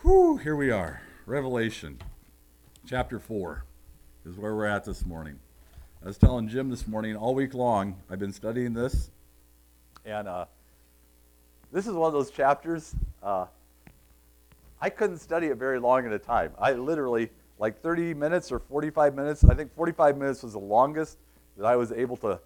Whew, here we are. Revelation, chapter 4 is where we're at this morning. I was telling Jim this morning, all week long, I've been studying this. And this is one of those chapters, I couldn't study it very long at a time. I literally, like 30 minutes or 45 minutes, I think 45 minutes was the longest that I was able to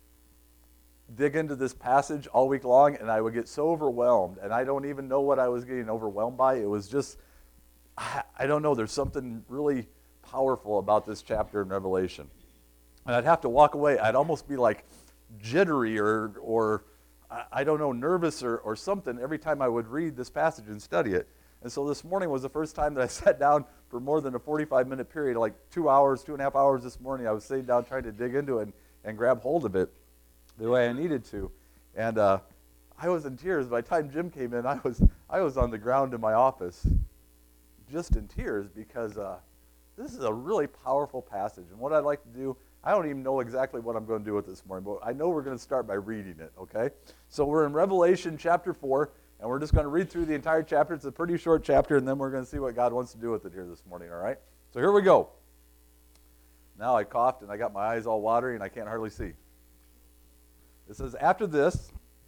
dig into this passage all week long, and I would get so overwhelmed, and I don't even know what I was getting overwhelmed by. It was just, I don't know, there's something really powerful about this chapter in Revelation. And I'd have to walk away. I'd almost be like jittery or I don't know, nervous or something every time I would read this passage and study it. And so this morning was the first time that I sat down for more than a 45-minute period, like 2 hours, 2.5 hours this morning. I was sitting down trying to dig into it and grab hold of it the way I needed to. And I was in tears. By the time Jim came in, I was on the ground in my office just in tears because this is a really powerful passage. And what I'd like to do, I don't even know exactly what I'm going to do with this morning, but I know we're going to start by reading it, okay? So we're in Revelation chapter 4, and we're just going to read through the entire chapter. It's a pretty short chapter, and then we're going to see what God wants to do with it here this morning, all right? So here we go. Now I coughed, and I got my eyes all watery, and I can't hardly see. It says, after this,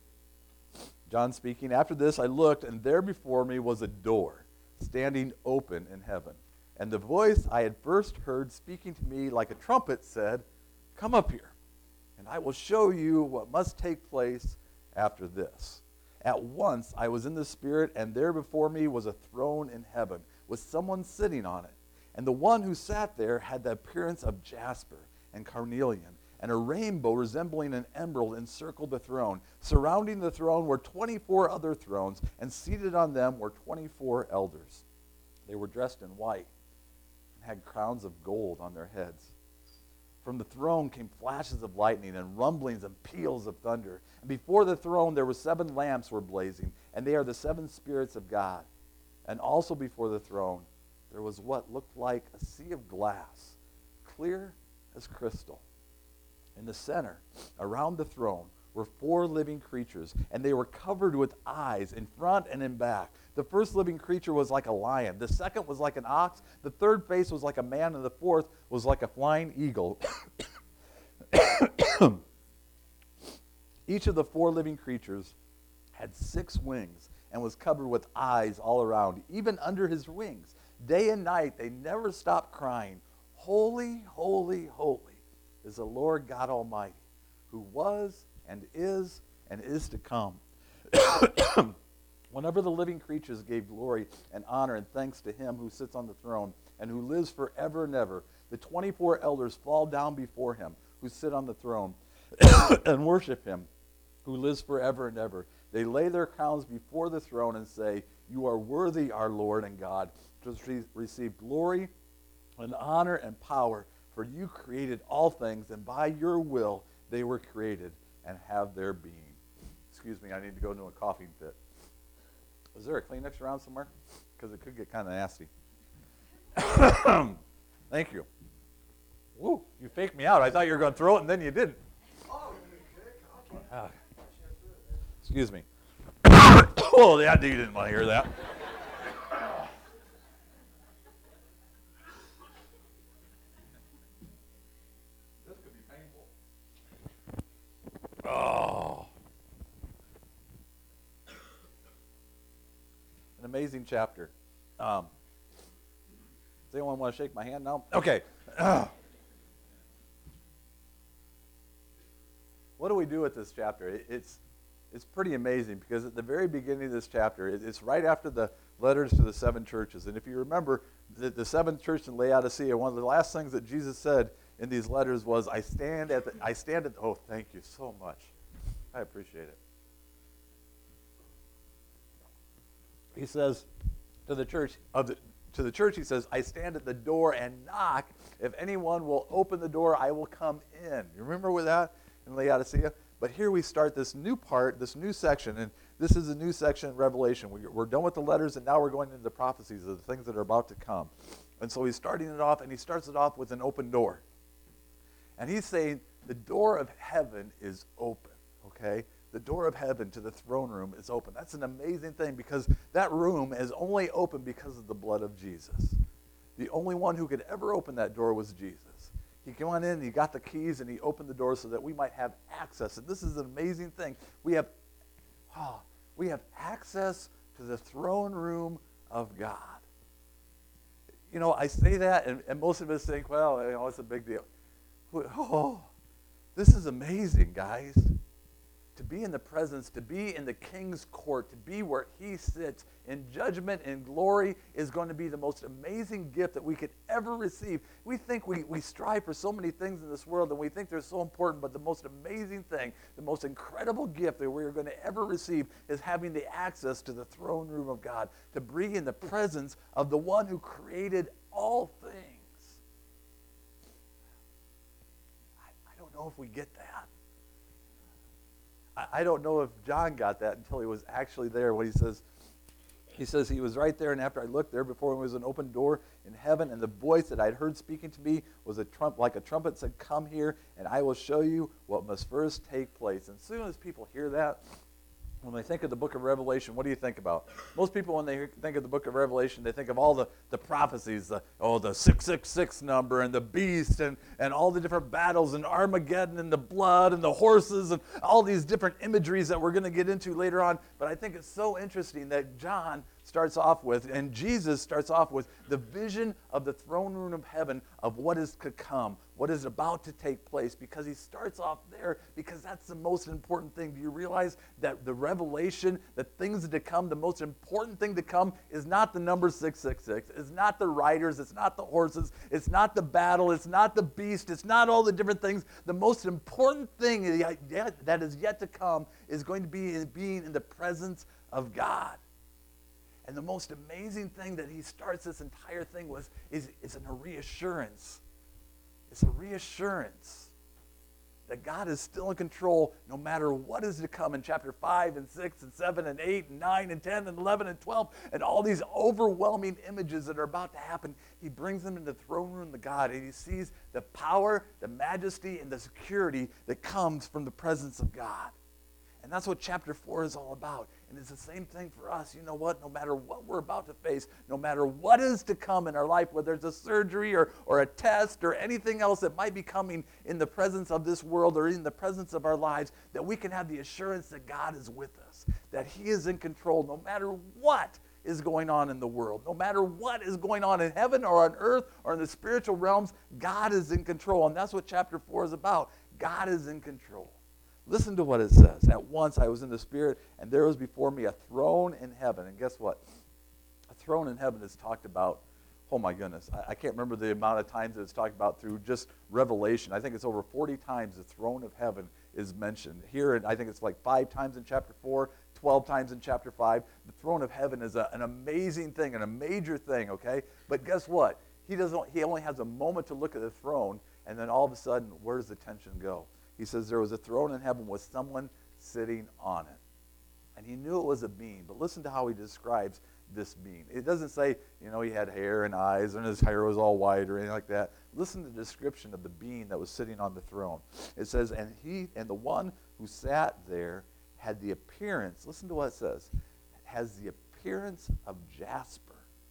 John speaking, after this I looked, and there before me was a door standing open in heaven. And the voice I had first heard speaking to me like a trumpet said, "Come up here, and I will show you what must take place after this." At once I was in the Spirit, and there before me was a throne in heaven, with someone sitting on it. And the one who sat there had the appearance of jasper and carnelian, and a rainbow resembling an emerald encircled the throne. Surrounding the throne were 24 other thrones, and seated on them were 24 elders. They were dressed in white, had crowns of gold on their heads. From the throne came flashes of lightning and rumblings and peals of thunder. And before the throne there were 7 lamps were blazing, and they are the 7 spirits of God. And also before the throne there was what looked like a sea of glass, clear as crystal. In the center, around the throne, were 4 living creatures, and they were covered with eyes in front and in back. The first living creature was like a lion. The second was like an ox. The third face was like a man, and the fourth was like a flying eagle. Each of the 4 living creatures had 6 wings and was covered with eyes all around, even under his wings. Day and night they never stopped crying, "Holy, holy, holy is the Lord God Almighty, who was and is to come." Whenever the living creatures gave glory and honor and thanks to him who sits on the throne and who lives forever and ever, the 24 elders fall down before him who sit on the throne and worship him who lives forever and ever. They lay their crowns before the throne and say, "You are worthy, our Lord and God, to receive glory and honor and power, for you created all things, and by your will they were created and have their being." Excuse me, I need to go into a coughing fit. Is there a Kleenex around somewhere? Because it could get kind of nasty. Thank you. Woo, you faked me out. I thought you were going to throw it, and then you didn't. Excuse me. Oh, yeah, you didn't want to hear that. This could be painful. Oh. An amazing chapter. Does anyone want to shake my hand now? Okay. What do we do with this chapter? It's pretty amazing because at the very beginning of this chapter, it's right after the letters to the 7 churches. And if you remember, the 7th church in Laodicea, one of the last things that Jesus said in these letters was, I stand at oh, thank you so much. I appreciate it. He says to the church, he says, "I stand at the door and knock. If anyone will open the door, I will come in." You remember with that in Laodicea? But here we start this new part, this new section, and this is a new section in Revelation. We're done with the letters, and now we're going into the prophecies of the things that are about to come. And so he's starting it off, and he starts it off with an open door. And he's saying the door of heaven is open, okay? the door of heaven to the throne room is open. That's an amazing thing because that room is only open because of the blood of Jesus. The only one who could ever open that door was Jesus. He came on in, he got the keys, and he opened the door so that we might have access. And this is an amazing thing. We have access to the throne room of God. You know, I say that, and most of us think, well, you know, it's a big deal. Oh, this is amazing, guys. To be in the presence, to be in the king's court, to be where he sits in judgment and glory is going to be the most amazing gift that we could ever receive. We think we strive for so many things in this world, and we think they're so important, but the most amazing thing, the most incredible gift that we're going to ever receive is having the access to the throne room of God, to be in the presence of the one who created all things. I don't know if we get that. I don't know if John got that until he was actually there. When he says he was right there, and after I looked there, before him was an open door in heaven, and the voice that I'd heard speaking to me was like a trumpet said, "Come here, and I will show you what must first take place." And as soon as people hear that, when they think of the book of Revelation, what do you think about? Most people, when they think of the book of Revelation, they think of all the prophecies, the 666 number and the beast and all the different battles and Armageddon and the blood and the horses and all these different imageries that we're going to get into later on. But I think it's so interesting that John starts off with, and Jesus starts off with, the vision of the throne room of heaven of what is to come, what is about to take place, because he starts off there because that's the most important thing. Do you realize that the revelation, the things to come, the most important thing to come is not the number 666, it's not the riders, it's not the horses, it's not the battle, it's not the beast, it's not all the different things. The most important thing that is yet to come is going to be being in the presence of God. And the most amazing thing that he starts this entire thing with is a reassurance. It's a reassurance that God is still in control no matter what is to come in chapter 5 and 6 and 7 and 8 and 9 and 10 and 11 and 12 and all these overwhelming images that are about to happen. He brings them into the throne room of God, and he sees the power, the majesty, and the security that comes from the presence of God. And that's what chapter 4 is all about. And it's the same thing for us. You know what? No matter what we're about to face, no matter what is to come in our life, whether it's a surgery or a test or anything else that might be coming in the presence of this world or in the presence of our lives, that we can have the assurance that God is with us, that he is in control no matter what is going on in the world. No matter what is going on in heaven or on earth or in the spiritual realms, God is in control. And that's what chapter 4 is about. God is in control. Listen to what it says. At once I was in the Spirit, and there was before me a throne in heaven. And guess what? A throne in heaven is talked about, oh my goodness, I can't remember the amount of times that it's talked about through just Revelation. I think it's over 40 times the throne of heaven is mentioned. Here, I think it's like 5 times in chapter 4, 12 times in chapter 5. The throne of heaven is an amazing thing, and a major thing, okay? But guess what? He only has a moment to look at the throne, and then all of a sudden, where does the tension go? He says there was a throne in heaven with someone sitting on it. And he knew it was a being. But listen to how he describes this being. It doesn't say, he had hair and eyes and his hair was all white or anything like that. Listen to the description of the being that was sitting on the throne. It says, and the one who sat there had the appearance, listen to what it says, has the appearance of jasper.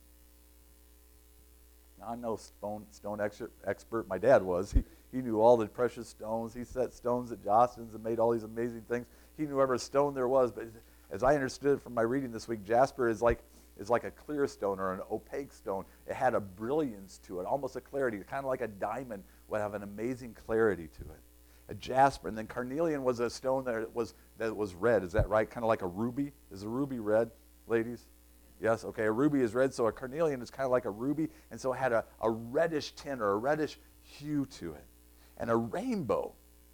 Now, I'm no stone expert. My dad was. He knew all the precious stones. He set stones at Jostens and made all these amazing things. He knew every stone there was. But as I understood from my reading this week, jasper is like a clear stone or an opaque stone. It had a brilliance to it, almost a clarity. Kind of like a diamond would have an amazing clarity to it. A jasper. And then carnelian was a stone that was red. Is that right? Kind of like a ruby. Is a ruby red, ladies? Yes, okay. A ruby is red, so a carnelian is kind of like a ruby, and so it had a reddish tint or a reddish hue to it. And a rainbow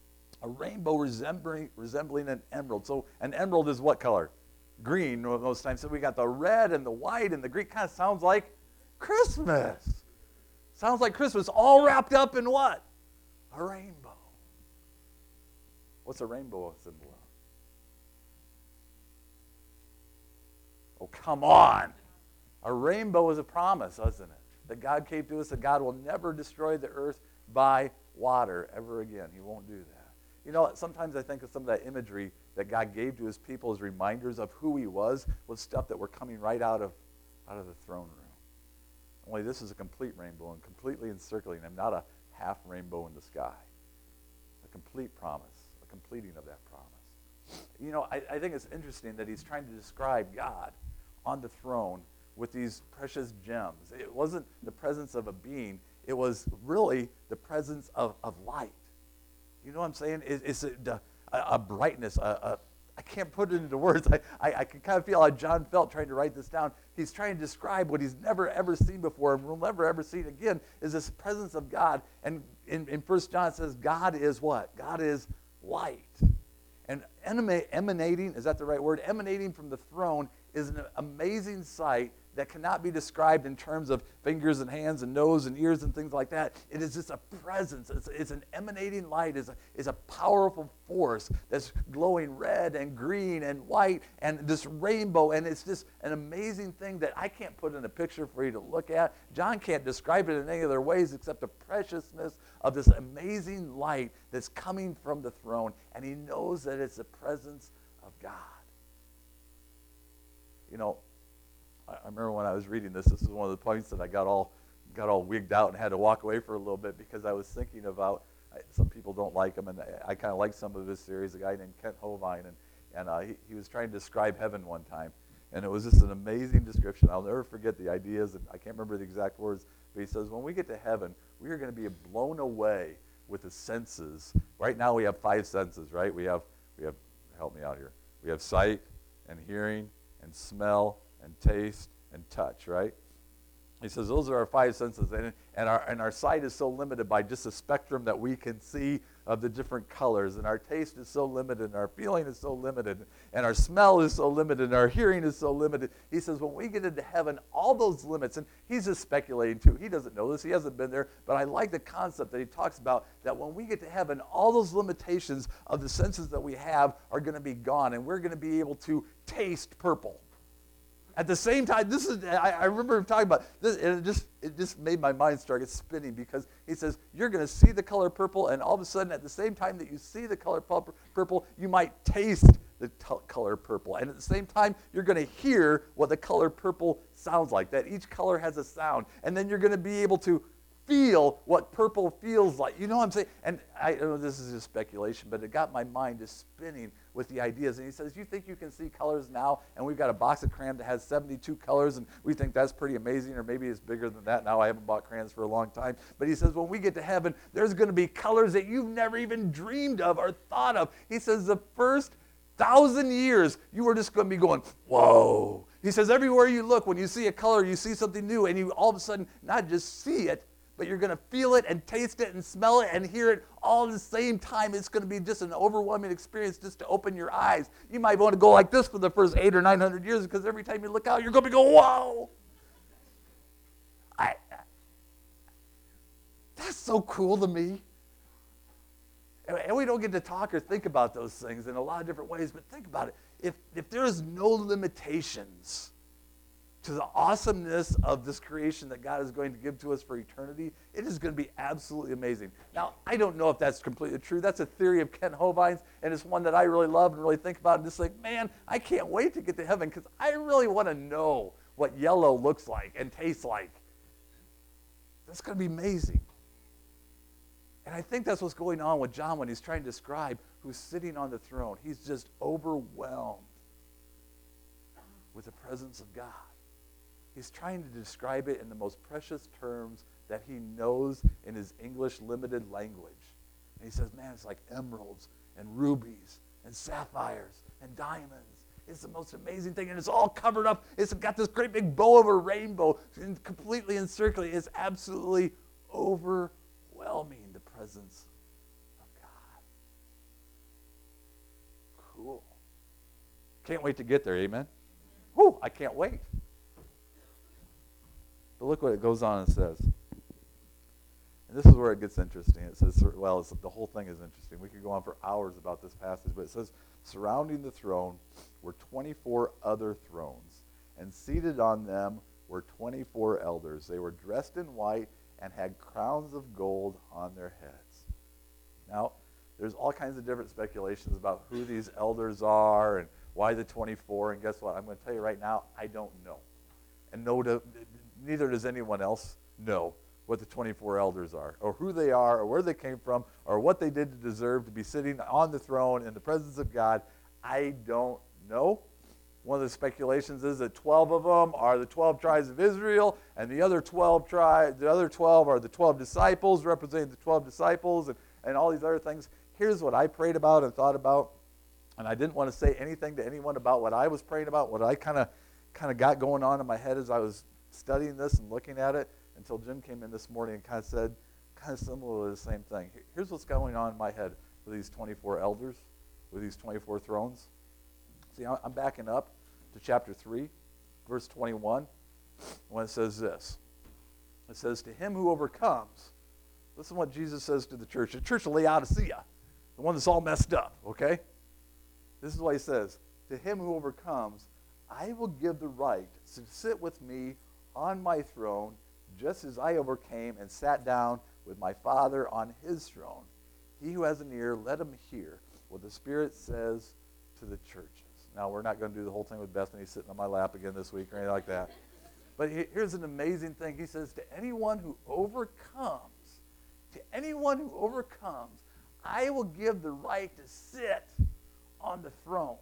resembling an emerald. So an emerald is what color? Green most times. So we got the red and the white and the green. Kind of sounds like Christmas. Sounds like Christmas, all wrapped up in what? A rainbow. What's a rainbow a symbol of? Oh, come on. A rainbow is a promise, isn't it? That God came to us, that God will never destroy the earth by water ever again. He won't do that. Sometimes I think of some of that imagery that God gave to his people as reminders of who he was stuff that were coming right out of the throne room. Only this is a complete rainbow and completely encircling him, not a half rainbow in the sky. A complete promise, a completing of that promise. You know, I think it's interesting that he's trying to describe God on the throne with these precious gems. It wasn't the presence of a being. It was really the presence of light. You know what I'm saying? It's a brightness, I can't put it into words. I can kind of feel how John felt trying to write this down. He's trying to describe what he's never, ever seen before and will never, ever see again, is this presence of God. And in 1 John it says, God is what? God is light. And emanating, is that the right word? Emanating from the throne is an amazing sight that cannot be described in terms of fingers and hands and nose and ears and things like that. It is just a presence. It's an emanating light. Is a powerful force that's glowing red and green and white and this rainbow. And it's just an amazing thing that I can't put in a picture for you to look at. John can't describe it in any other ways except the preciousness of this amazing light that's coming from the throne. And he knows that it's the presence of God. You know, I remember when I was reading this is one of the points that I got all wigged out and had to walk away for a little bit because I was thinking about, some people don't like him, and I kind of like some of his series, a guy named Kent Hovind, and he was trying to describe heaven one time, and it was just an amazing description. I'll never forget the ideas, and I can't remember the exact words, but he says, when we get to heaven, we are going to be blown away with the senses. Right now we have 5 senses, right? We have help me out here. We have sight and hearing and smell and taste and touch, right? He says those are our 5 senses, and our sight is so limited by just the spectrum that we can see of the different colors, and our taste is so limited, and our feeling is so limited, and our smell is so limited, and our hearing is so limited. He says when we get into heaven, all those limits, and he's just speculating too. He doesn't know this. He hasn't been there, but I like the concept that he talks about, that when we get to heaven, all those limitations of the senses that we have are going to be gone, and we're going to be able to taste purple. At the same time, I remember him talking about this, and it just made my mind start spinning, because he says, you're going to see the color purple, and all of a sudden, at the same time that you see the color purple, you might taste the color purple. And at the same time, you're going to hear what the color purple sounds like, that each color has a sound. And then you're going to be able to feel what purple feels like. You know what I'm saying? And I know this is just speculation, but it got my mind just spinning with the ideas. And he says, you think you can see colors now? And we've got a box of crayons that has 72 colors, and we think that's pretty amazing, or maybe it's bigger than that now. I haven't bought crayons for a long time. But he says, when we get to heaven, there's going to be colors that you've never even dreamed of or thought of. He says the first 1,000 years, you are just going to be going, whoa. He says everywhere you look, when you see a color, you see something new, and you all of a sudden not just see it, but you're going to feel it and taste it and smell it and hear it all at the same time. It's going to be just an overwhelming experience just to open your eyes. You might want to go like this for the first 800 or 900 years, because every time you look out, you're going to be going, whoa. That's so cool to me. And we don't get to talk or think about those things in a lot of different ways, but think about it. If there is no limitations to the awesomeness of this creation that God is going to give to us for eternity, it is going to be absolutely amazing. Now, I don't know if that's completely true. That's a theory of Kent Hovind's, and it's one that I really love and really think about, and just like, man, I can't wait to get to heaven, because I really want to know what yellow looks like and tastes like. That's going to be amazing. And I think that's what's going on with John when he's trying to describe who's sitting on the throne. He's just overwhelmed with the presence of God. He's trying to describe it in the most precious terms that he knows in his English limited language. And he says, man, it's like emeralds and rubies and sapphires and diamonds. It's the most amazing thing, and it's all covered up. It's got this great big bow of a rainbow and completely encircling. It's absolutely overwhelming, the presence of God. Cool. Can't wait to get there, amen? Whew, I can't wait. But look what it goes on and says. And this is where it gets interesting. It says, well, the whole thing is interesting. We could go on for hours about this passage, but it says, surrounding the throne were 24 other thrones, and seated on them were 24 elders. They were dressed in white and had crowns of gold on their heads. Now, there's all kinds of different speculations about who these elders are and why the 24. And guess what? I'm going to tell you right now, I don't know. And neither does anyone else know what the 24 elders are, or who they are, or where they came from, or what they did to deserve to be sitting on the throne in the presence of God. I don't know. One of the speculations is that 12 of them are the 12 tribes of Israel, and the other 12 are the 12 disciples, representing the 12 disciples, and all these other things. Here's what I prayed about and thought about, and I didn't want to say anything to anyone about what I was praying about, what I kind of got going on in my head as I was studying this and looking at it, until Jim came in this morning and kind of said, kind of similar to the same thing. Here's what's going on in my head with these 24 elders, with these 24 thrones. See, I'm backing up to chapter 3, verse 21, when it says this. It says, to him who overcomes, listen to what Jesus says to the church of Laodicea, the one that's all messed up, okay? This is what he says. To him who overcomes, I will give the right to sit with me on my throne, just as I overcame and sat down with my Father on his throne. He who has an ear, let him hear what the Spirit says to the churches. Now, we're not going to do the whole thing with Bethany sitting on my lap again this week or anything like that. But here's an amazing thing. He says, to anyone who overcomes, I will give the right to sit on the throne.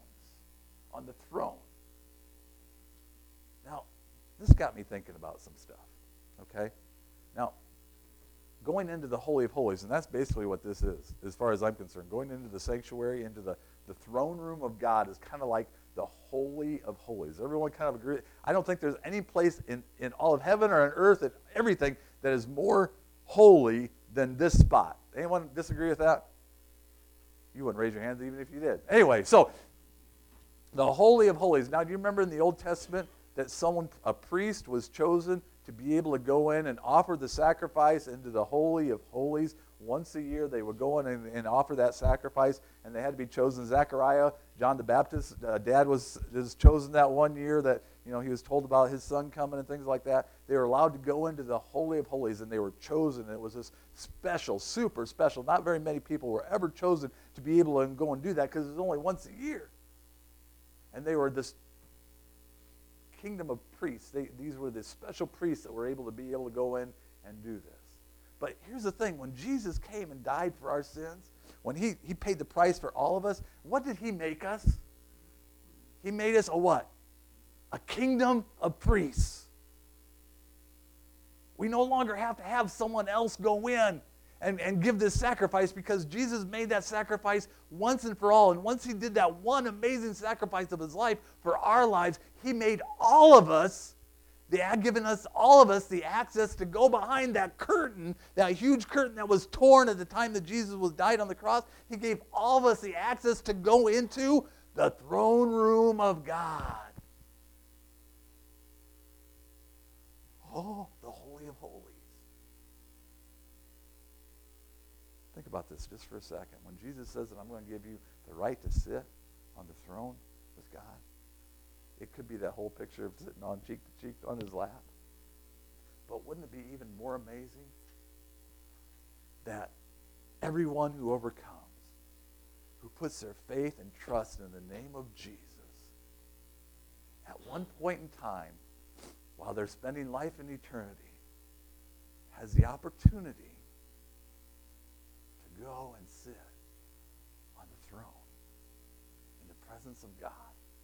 Now, this got me thinking about some stuff, okay? Now, going into the Holy of Holies, and that's basically what this is, as far as I'm concerned. Going into the sanctuary, into the throne room of God is kind of like the Holy of Holies. Everyone kind of agree. I don't think there's any place in all of heaven or on earth and everything that is more holy than this spot. Anyone disagree with that? You wouldn't raise your hands even if you did. Anyway, so the Holy of Holies. Now, do you remember in the Old Testament that a priest was chosen to be able to go in and offer the sacrifice into the Holy of Holies? Once a year, they would go in and offer that sacrifice, and they had to be chosen. Zechariah, John the Baptist's dad was chosen that one year that, he was told about his son coming and things like that. They were allowed to go into the Holy of Holies, and they were chosen. And it was this special, super special. Not very many people were ever chosen to be able to go and do that because it was only once a year. And they were this kingdom of priests. These were the special priests that were able to go in and do this. But here's the thing. When Jesus came and died for our sins, when he paid the price for all of us, what did he make us? He made us a what? A kingdom of priests. We no longer have to have someone else go in and give this sacrifice, because Jesus made that sacrifice once and for all. And once he did that one amazing sacrifice of his life for our lives, he made all of us, given us, all of us, the access to go behind that curtain, that huge curtain that was torn at the time that Jesus died on the cross. He gave all of us the access to go into the throne room of God. Oh, the Holy of Holies. Think about this just for a second. When Jesus says that I'm going to give you the right to sit on the throne with God, it could be that whole picture of sitting on cheek to cheek on his lap. But wouldn't it be even more amazing that everyone who overcomes, who puts their faith and trust in the name of Jesus, at one point in time, while they're spending life in eternity, has the opportunity to go and sit on the throne in the presence of God.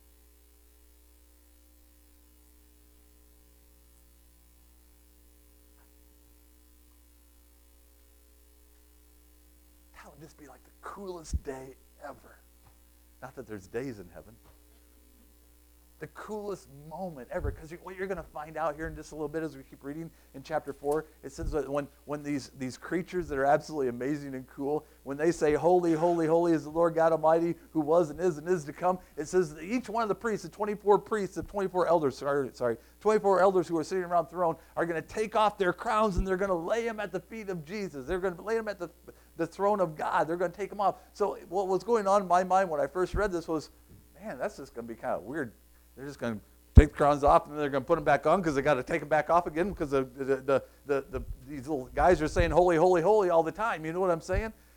That would just be like the coolest day ever. Not that there's days in heaven. The coolest moment ever, because what you're going to find out here in just a little bit as we keep reading in chapter 4, it says that when these creatures that are absolutely amazing and cool, when they say, holy, holy, holy is the Lord God Almighty, who was and is to come, it says that each one of the priests, the 24 priests, the 24 elders, 24 elders who are sitting around the throne, are going to take off their crowns and they're going to lay them at the feet of Jesus. They're going to lay them at the throne of God. They're going to take them off. So what was going on in my mind when I first read this was, man, that's just going to be kind of weird. They're just going to take the crowns off, and then they're going to put them back on because they got to take them back off again because these little guys are saying holy, holy, holy all the time. You know what I'm saying?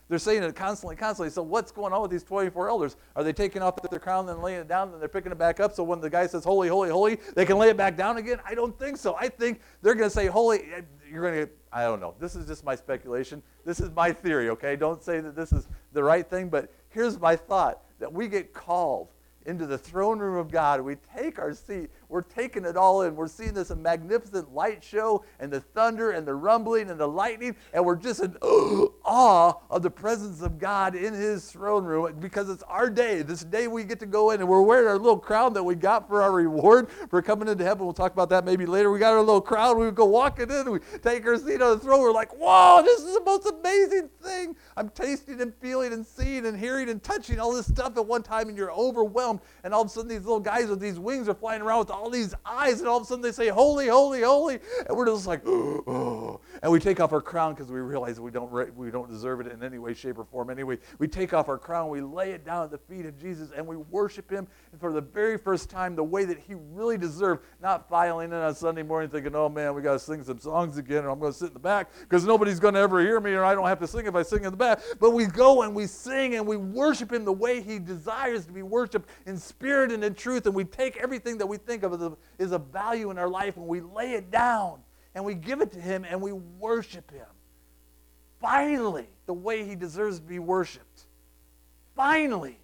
They're saying it constantly. So what's going on with these 24 elders? Are they taking off their crown and laying it down, and they're picking it back up so when the guy says, holy, holy, holy, they can lay it back down again? I don't think so. I think they're going to say, holy, you're going to, I don't know. This is just my speculation. This is my theory, okay? Don't say that this is the right thing, but here's my thought, that we get called into the throne room of God. We take our seat. We're taking it all in. We're seeing this magnificent light show and the thunder and the rumbling and the lightning, and we're just in awe of the presence of God in his throne room because it's our day. This day we get to go in, and we're wearing our little crown that we got for our reward for coming into heaven. We'll talk about that maybe later. We got our little crown. We go walking in, and we take our seat on the throne. We're like, whoa, this is the most amazing thing. I'm tasting and feeling and seeing and hearing and touching all this stuff at one time, and you're overwhelmed. And all of a sudden, these little guys with these wings are flying around with all these eyes, and all of a sudden they say, holy, holy, holy. And we're just like, oh. And we take off our crown because we realize that we don't deserve it in any way, shape, or form. Anyway, we take off our crown, we lay it down at the feet of Jesus, and we worship him for the very first time the way that he really deserved, not filing in on Sunday morning thinking, oh man, we got to sing some songs again, and I'm going to sit in the back because nobody's going to ever hear me, or I don't have to sing if I sing in the back. But we go and we sing and we worship him the way he desires to be worshiped, in spirit and in truth, and we take everything that we think of as a value in our life and we lay it down and we give it to him and we worship him. Finally, the way he deserves to be worshiped. Finally.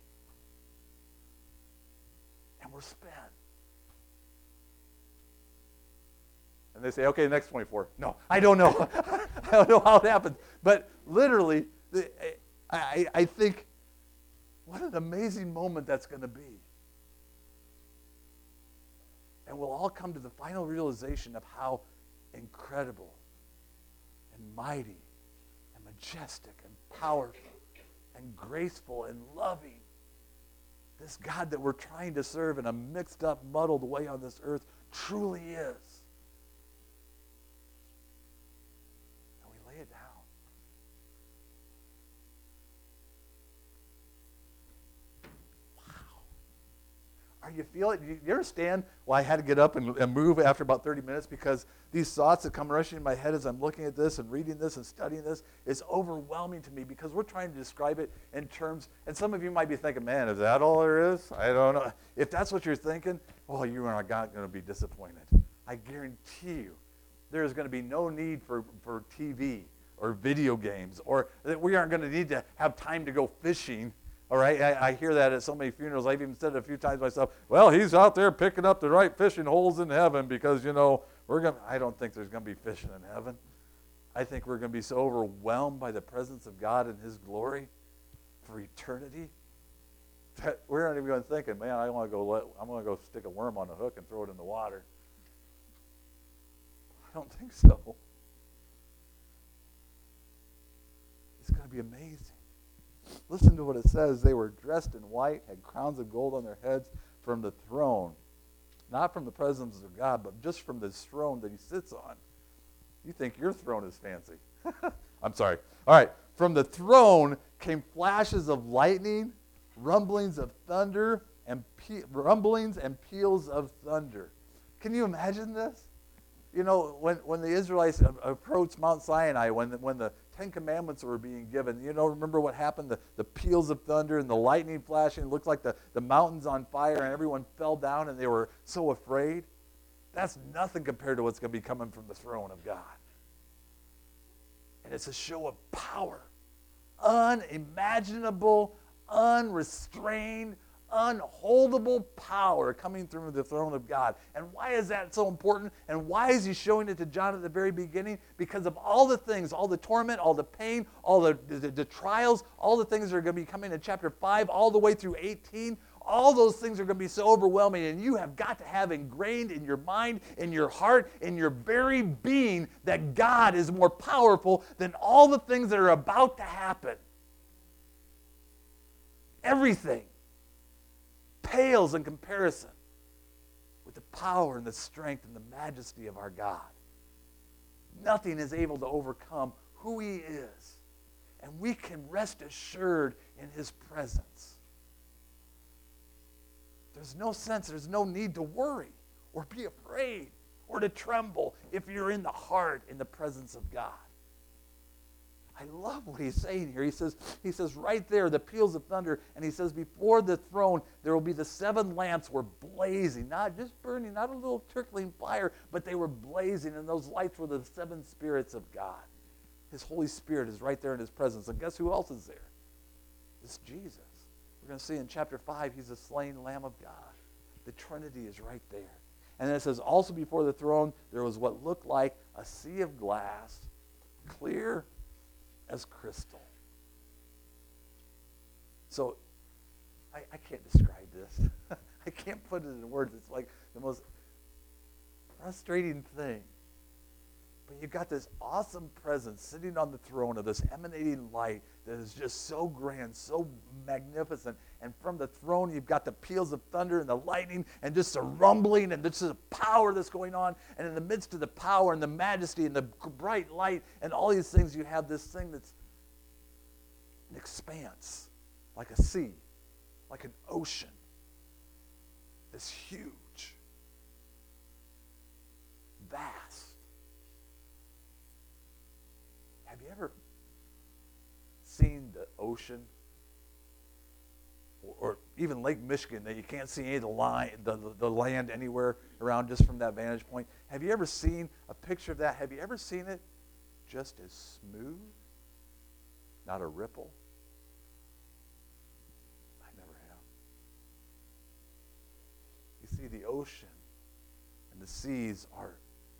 And we're spent. And they say, okay, next 24. No, I don't know. I don't know how it happens. But literally, I think, what an amazing moment that's going to be. And we'll all come to the final realization of how incredible and mighty and majestic and powerful and graceful and loving this God that we're trying to serve in a mixed up, muddled way on this earth truly is. And we lay it down. Are you feeling it? You understand why I had to get up and move after about 30 minutes? Because these thoughts that come rushing in my head as I'm looking at this and reading this and studying this is overwhelming to me because we're trying to describe it in terms, and some of you might be thinking, man, is that all there is? I don't know. If that's what you're thinking, well, you are not going to be disappointed. I guarantee you there is going to be no need for TV or video games, or that we aren't going to need to have time to go fishing. All right, I hear that at so many funerals. I've even said it a few times myself. Well, he's out there picking up the right fishing holes in heaven because, I don't think there's going to be fishing in heaven. I think we're going to be so overwhelmed by the presence of God and his glory for eternity that we're not even going to think, man, I'm going to go stick a worm on a hook and throw it in the water. I don't think so. It's going to be amazing. Listen to what it says. They were dressed in white, had crowns of gold on their heads from the throne. Not from the presence of God, but just from this throne that he sits on. You think your throne is fancy. I'm sorry. All right. From the throne came flashes of lightning, rumblings of thunder, and rumblings and peals of thunder. Can you imagine this? When the Israelites approached Mount Sinai, when the Ten Commandments were being given, remember what happened? The peals of thunder and the lightning flashing. It looked like the mountains on fire and everyone fell down and they were so afraid. That's nothing compared to what's going to be coming from the throne of God. And it's a show of power. Unimaginable, unrestrained, unholdable power coming through the throne of God. And why is that so important? And why is he showing it to John at the very beginning? Because of all the things, all the torment, all the pain, all the trials, all the things that are going to be coming in chapter 5 all the way through 18. All those things are going to be so overwhelming, and you have got to have ingrained in your mind, in your heart, in your very being that God is more powerful than all the things that are about to happen. Everything pales in comparison with the power and the strength and the majesty of our God. Nothing is able to overcome who he is, and we can rest assured in his presence. There's no need to worry or be afraid or to tremble if you're in the heart, in the presence of God. I love what he's saying here. He says right there, the peals of thunder, and he says before the throne there will be the 7 lamps were blazing, not just burning, not a little trickling fire, but they were blazing, and those lights were the 7 spirits of God. His Holy Spirit is right there in his presence. And guess who else is there? It's Jesus. We're going to see in chapter 5, he's the slain Lamb of God. The Trinity is right there. And then it says, also before the throne, there was what looked like a sea of glass, clear as crystal. So, I can't describe this. I can't put it in words. It's like the most frustrating thing. But you've got this awesome presence sitting on the throne of this emanating light that is just so grand, so magnificent. And from the throne, you've got the peals of thunder and the lightning and just a rumbling and just a power that's going on. And in the midst of the power and the majesty and the bright light and all these things, you have this thing that's an expanse, like a sea, like an ocean. It's huge, vast. Have you ever seen the ocean or even Lake Michigan that you can't see any of the land anywhere around just from that vantage point? Have you ever seen a picture of that? Have you ever seen it just as smooth? Not a ripple? I never have. You see, the ocean and the seas are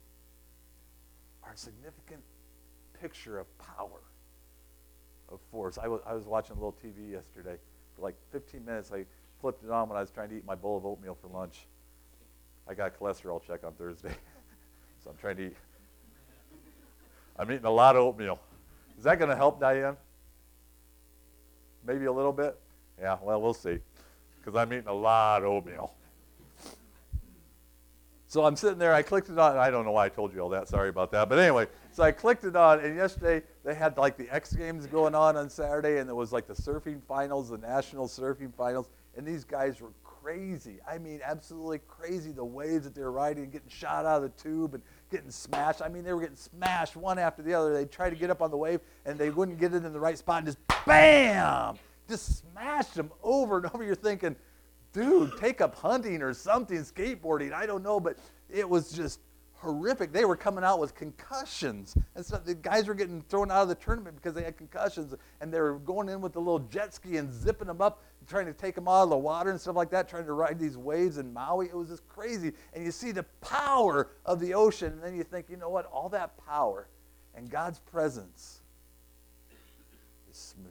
a significant picture of power, of force. I was watching a little TV yesterday. For like 15 minutes, I flipped it on when I was trying to eat my bowl of oatmeal for lunch. I got a cholesterol check on Thursday, so I'm trying to eat. I'm eating a lot of oatmeal. Is that going to help, Diane? Maybe a little bit? Yeah, well, we'll see, because I'm eating a lot of oatmeal. So I'm sitting there, I clicked it on, I don't know why I told you all that, sorry about that. But anyway, so I clicked it on, and yesterday they had like the X Games going on Saturday, and there was like the surfing finals, the national surfing finals, and these guys were crazy. I mean, absolutely crazy, the waves that they were riding, getting shot out of the tube and getting smashed. I mean, they were getting smashed one after the other. They'd try to get up on the wave, and they wouldn't get it in the right spot, and just bam! Just smashed them over and over. You're thinking, dude, take up hunting or something, skateboarding, I don't know, but it was just horrific. They were coming out with concussions. And so the guys were getting thrown out of the tournament because they had concussions, and they were going in with the little jet ski and zipping them up, trying to take them out of the water and stuff like that, trying to ride these waves in Maui. It was just crazy. And you see the power of the ocean, and then you think, you know what, all that power and God's presence is smooth.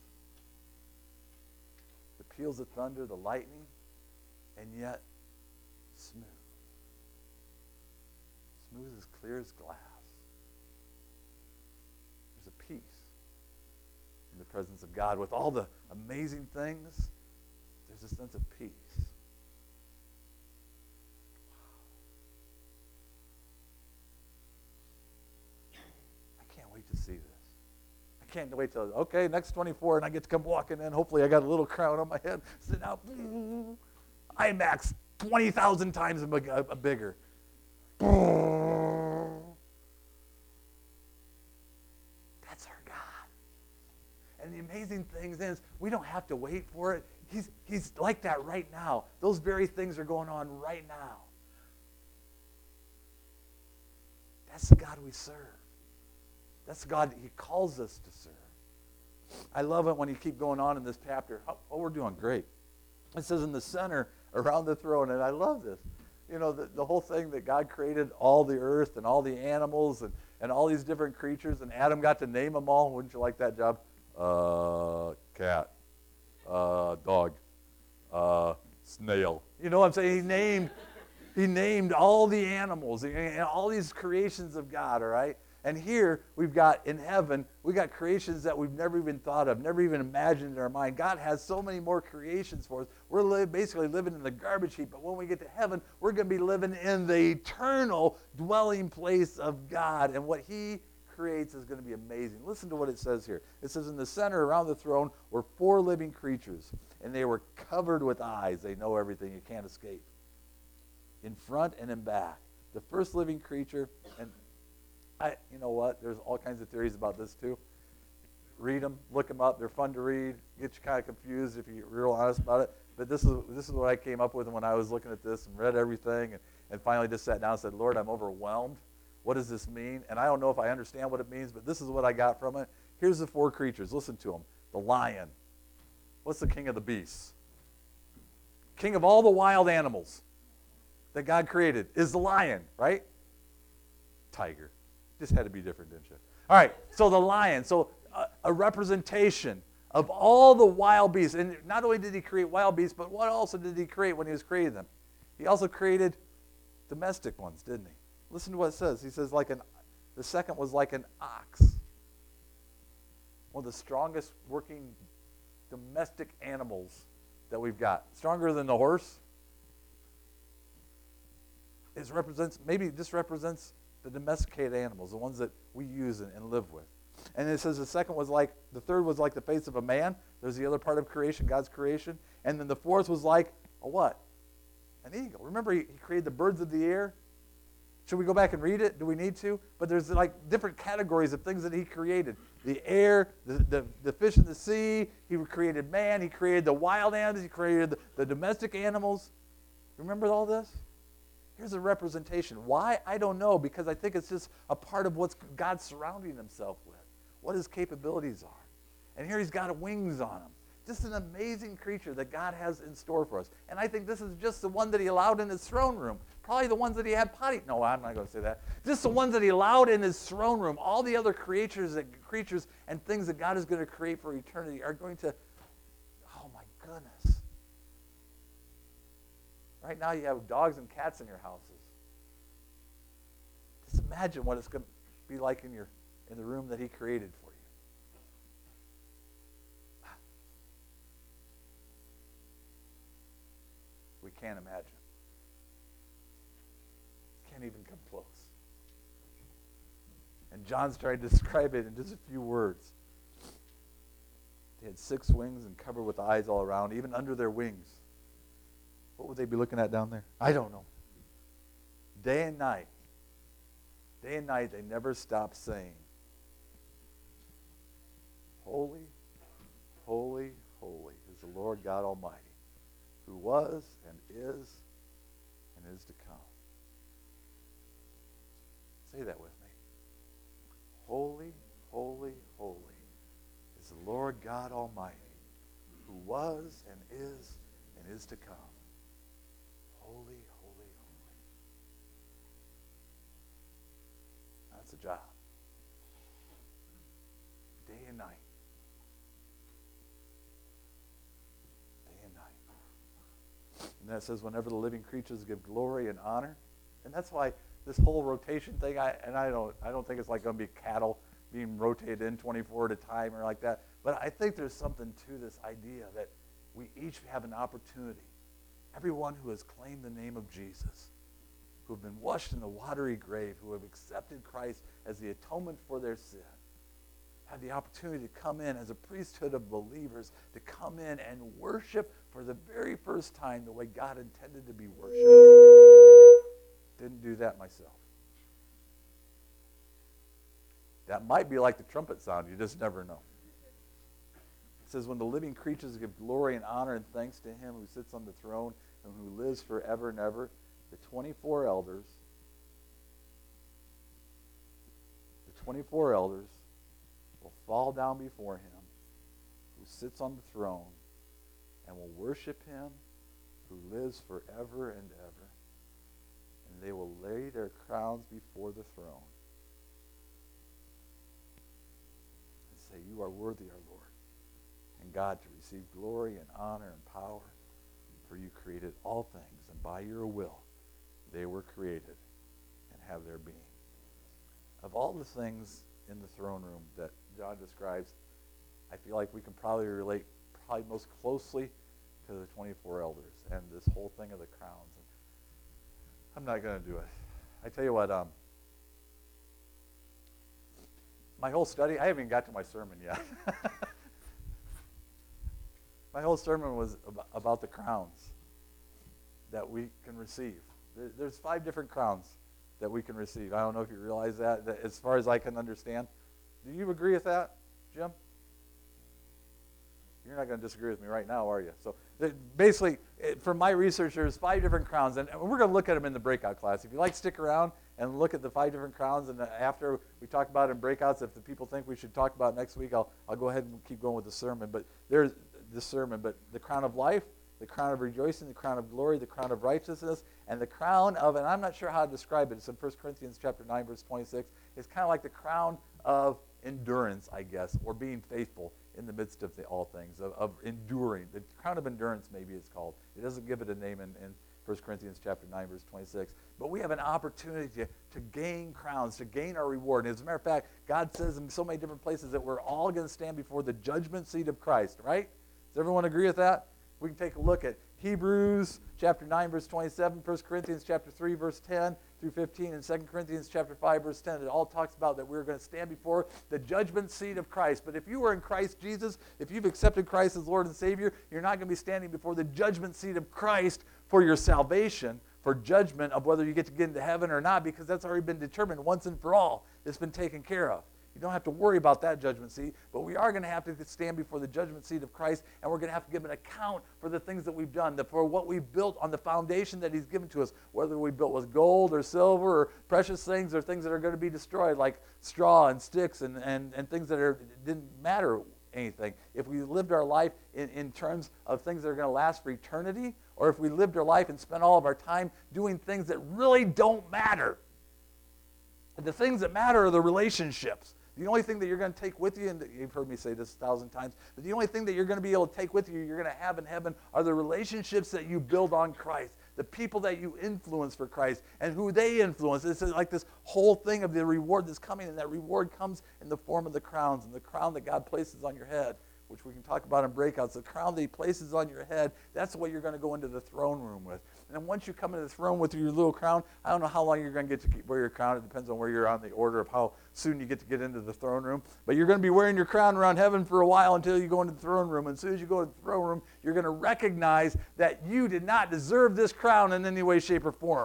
The peals of thunder, the lightning, and yet smooth. Smooth as clear as glass. There's a peace in the presence of God. With all the amazing things, there's a sense of peace. I can't wait to see this. I can't wait till, okay, next 24, and I get to come walking in. Hopefully I got a little crown on my head. Sit out. IMAX 20,000 times bigger. That's our God. And the amazing thing is, we don't have to wait for it. He's like that right now. Those very things are going on right now. That's the God we serve. That's the God that he calls us to serve. I love it when you keep going on in this chapter. Oh, we're doing great. It says in the center, around the throne, and I love this. You know, the whole thing that God created all the earth and all the animals and all these different creatures, and Adam got to name them all. Wouldn't you like that job? Cat, dog, snail. You know what I'm saying? He named all the animals and all these creations of God, all right? And here we've got in heaven, we got creations that we've never even thought of, never even imagined in our mind. God has so many more creations for us. We're basically living in the garbage heap, but when we get to heaven, we're going to be living in the eternal dwelling place of God. And what he creates is going to be amazing. Listen to what it says here. It says, in the center around the throne were 4 living creatures, and they were covered with eyes. They know everything. You can't escape. In front and in back. The first living creature, and you know what? There's all kinds of theories about this too. read them, look them up. They're fun to read. Get you kind of confused if you're real honest about it. But this is what I came up with when I was looking at this and read everything and finally just sat down and said, Lord, I'm overwhelmed. What does this mean? And I don't know if I understand what it means, but this is what I got from it. Here's the 4 creatures. Listen to them. The lion. What's the king of the beasts? King of all the wild animals that God created is the lion, right? Tiger. Just had to be different, didn't you? All right, so the lion. So a representation of all the wild beasts. And not only did he create wild beasts, but what also did he create when he was creating them? He also created domestic ones, didn't he? Listen to what it says. He says the second was like an ox. One of the strongest working domestic animals that we've got. Stronger than the horse. Maybe this represents the domesticated animals, the ones that we use and live with. And it says the third was like the face of a man. There's the other part of creation, God's creation. And then the fourth was like a what? An eagle. Remember, he created the birds of the air. Should we go back and read it? Do we need to? But there's like different categories of things that he created. The air, the fish in the sea. He created man. He created the wild animals. He created the domestic animals. Remember all this? Here's a representation. Why? I don't know, because I think it's just a part of what God's surrounding himself with, what his capabilities are. And here he's got wings on him. Just an amazing creature that God has in store for us. And I think this is just the one that he allowed in his throne room. Probably the ones that he had potty. No, I'm not going to say that. Just the ones that he allowed in his throne room. All the other creatures and things that God is going to create for eternity are going to, oh my goodness. Right now you have dogs and cats in your houses. Just imagine what it's going to be like in the room that he created for you. We can't imagine. Can't even come close. And John's trying to describe it in just a few words. They had 6 wings and covered with eyes all around, even under their wings. What would they be looking at down there? I don't know. Day and night, they never stopped saying, Holy, holy, holy is the Lord God Almighty, who was and is to come. Say that with me. Holy, holy, holy is the Lord God Almighty, who was and is to come. Holy, holy, holy. That's a job. Day and night. Day and night. And that says whenever the living creatures give glory and honor. And that's why this whole rotation thing, I don't think it's like going to be cattle being rotated in 24 at a time or like that. But I think there's something to this idea that we each have an opportunity. Everyone who has claimed the name of Jesus, who have been washed in the watery grave, who have accepted Christ as the atonement for their sin, have the opportunity to come in as a priesthood of believers, to come in and worship for the very first time the way God intended to be worshipped. Didn't do that myself. That might be like the trumpet sound. You just never know. It says, when the living creatures give glory and honor and thanks to him who sits on the throne and who lives forever and ever, the 24 elders will fall down before him who sits on the throne and will worship him who lives forever and ever. And they will lay their crowns before the throne and say, you are worthy, our Lord, and God, to receive glory and honor and power, for you created all things, and by your will they were created and have their being. Of all the things in the throne room that John describes, I feel like we can probably relate most closely to the 24 elders and this whole thing of the crowns. I'm not going to do it. I tell you what, my whole study, I haven't even got to my sermon yet. My whole sermon was about the crowns that we can receive. There's 5 different crowns that we can receive. I don't know if you realize that as far as I can understand. Do you agree with that, Jim? You're not going to disagree with me right now, are you? So basically, from my research, there's 5 different crowns, and we're going to look at them in the breakout class. If you like, stick around and look at the 5 different crowns, and after we talk about it in breakouts, if the people think we should talk about it next week, I'll go ahead and keep going with the sermon. But there's this sermon, but the crown of life, the crown of rejoicing, the crown of glory, the crown of righteousness, and the crown of, and I'm not sure how to describe it, it's in 1 Corinthians chapter 9, verse 26. It's kind of like the crown of endurance, I guess, or being faithful in the midst of all things, of enduring. The crown of endurance, maybe it's called. It doesn't give it a name in 1 Corinthians chapter 9, verse 26. But we have an opportunity to gain crowns, to gain our reward. And as a matter of fact, God says in so many different places that we're all going to stand before the judgment seat of Christ, right? Does everyone agree with that? We can take a look at Hebrews chapter 9, verse 27, 1 Corinthians chapter 3, verse 10 through 15, and 2 Corinthians chapter 5, verse 10. It all talks about that we're going to stand before the judgment seat of Christ. But if you are in Christ Jesus, if you've accepted Christ as Lord and Savior, you're not going to be standing before the judgment seat of Christ for your salvation, for judgment of whether you get into heaven or not, because that's already been determined once and for all. It's been taken care of. You don't have to worry about that judgment seat, but we are going to have to stand before the judgment seat of Christ, and we're going to have to give an account for the things that we've done, for what we've built on the foundation that he's given to us, whether we built with gold or silver or precious things or things that are going to be destroyed, like straw and sticks and things that didn't matter anything. If we lived our life in terms of things that are going to last for eternity, or if we lived our life and spent all of our time doing things that really don't matter. And the things that matter are the relationships. The only thing that you're going to take with you, and you've heard me say this 1,000 times, but the only thing that you're going to be able to take with you, you're going to have in heaven, are the relationships that you build on Christ, the people that you influence for Christ, and who they influence. It's like this whole thing of the reward that's coming, and that reward comes in the form of the crowns, and the crown that God places on your head, which we can talk about in breakouts. The crown that he places on your head, that's what you're going to go into the throne room with. And then once you come into the throne with your little crown, I don't know how long you're going to get to wear your crown. It depends on where you're on the order of how soon you get to get into the throne room. But you're going to be wearing your crown around heaven for a while until you go into the throne room. And as soon as you go to the throne room, you're going to recognize that you did not deserve this crown in any way, shape, or form.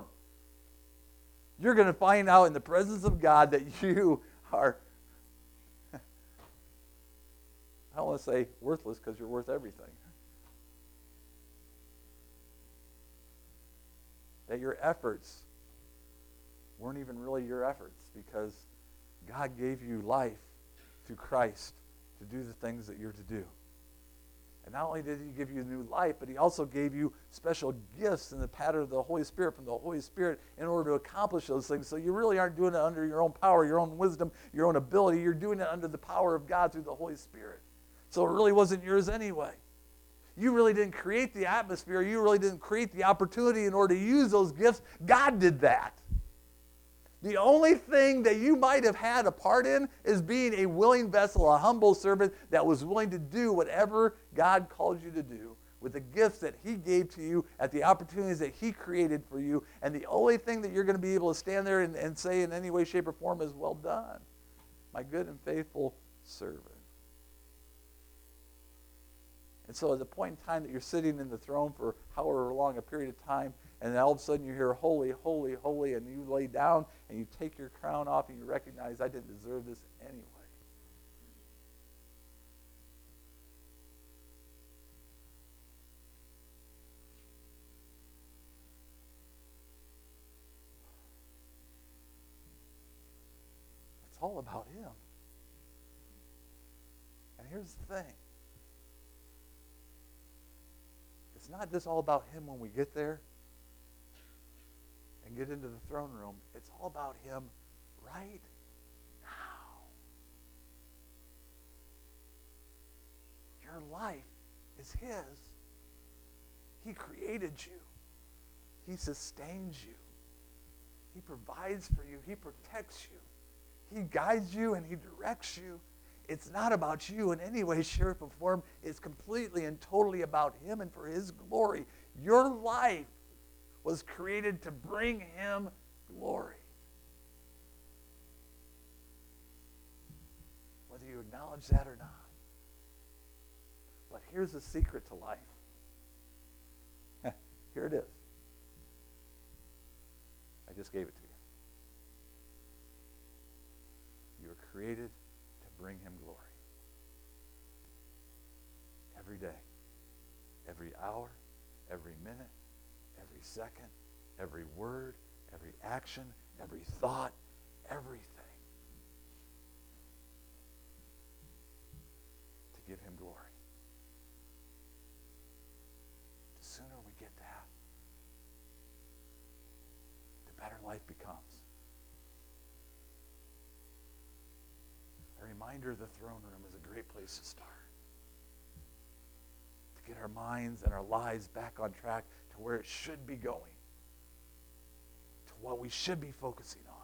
You're going to find out in the presence of God that you are, I don't want to say worthless, because you're worth everything. That your efforts weren't even really your efforts, because God gave you life through Christ to do the things that you're to do. And not only did he give you new life, but he also gave you special gifts in the pattern of the Holy Spirit, from the Holy Spirit, in order to accomplish those things. So you really aren't doing it under your own power, your own wisdom, your own ability. You're doing it under the power of God through the Holy Spirit. So it really wasn't yours anyway. You really didn't create the atmosphere. You really didn't create the opportunity in order to use those gifts. God did that. The only thing that you might have had a part in is being a willing vessel, a humble servant that was willing to do whatever God called you to do with the gifts that he gave to you at the opportunities that he created for you. And the only thing that you're going to be able to stand there and say in any way, shape, or form is, well done, my good and faithful servant. And so at the point in time that you're sitting in the throne for however long a period of time, and then all of a sudden you hear, holy, holy, holy, and you lay down and you take your crown off and you recognize, I didn't deserve this anyway. It's all about him. And here's the thing. It's not just all about him when we get there and get into the throne room. It's all about him right now. Your life is his. He created you. He sustains you. He provides for you. He protects you. He guides you and he directs you. It's not about you in any way, shape, or form. It's completely and totally about him and for his glory. Your life was created to bring him glory. Whether you acknowledge that or not. But here's the secret to life. Here it is. I just gave it to you. You were created to bring him glory. every day, every hour, every minute, every second, every word, every action, every thought, everything. To give him glory. The sooner we get that, the better life becomes. A reminder of the throne room is a great place to start. To get our minds and our lives back on track to where it should be going. To what we should be focusing on.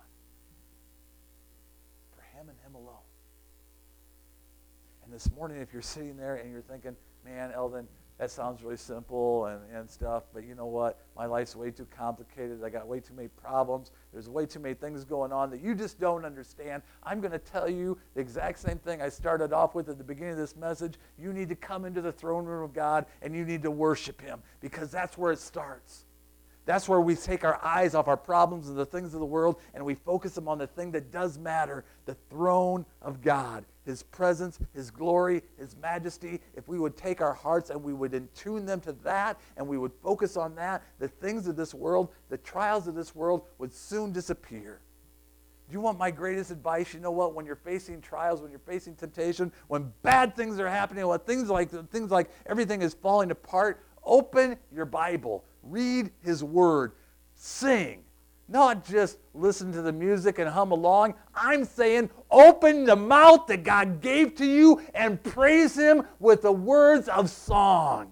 For him and him alone. And this morning, if you're sitting there and you're thinking, man, Eldon, that sounds really simple and stuff, but you know what? My life's way too complicated. I got way too many problems. There's way too many things going on that you just don't understand. I'm going to tell you the exact same thing I started off with at the beginning of this message. You need to come into the throne room of God and you need to worship him because that's where it starts. That's where we take our eyes off our problems and the things of the world and we focus them on the thing that does matter, the throne of God, his presence, his glory, his majesty. If we would take our hearts and we would attune them to that and we would focus on that, the things of this world, the trials of this world would soon disappear. Do you want my greatest advice? You know what? When you're facing trials, when you're facing temptation, when bad things are happening, when things like everything is falling apart, open your Bible. Read his word. Sing. Not just listen to the music and hum along. I'm saying open the mouth that God gave to you and praise him with the words of song.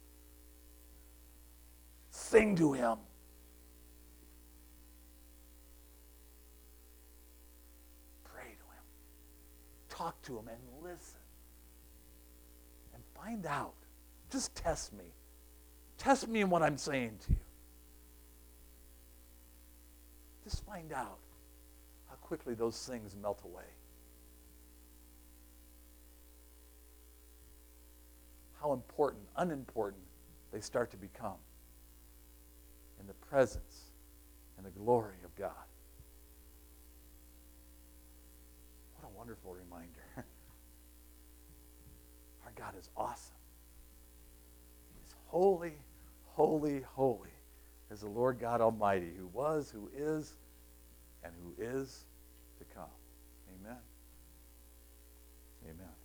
Sing to him. Pray to him. Talk to him and listen. And find out. Just test me. Test me in what I'm saying to you. Just find out how quickly those things melt away. How important, unimportant they start to become in the presence and the glory of God. What a wonderful reminder. Our God is awesome. He's holy, holy, holy is the Lord God Almighty, who was, who is, and who is to come. Amen. Amen.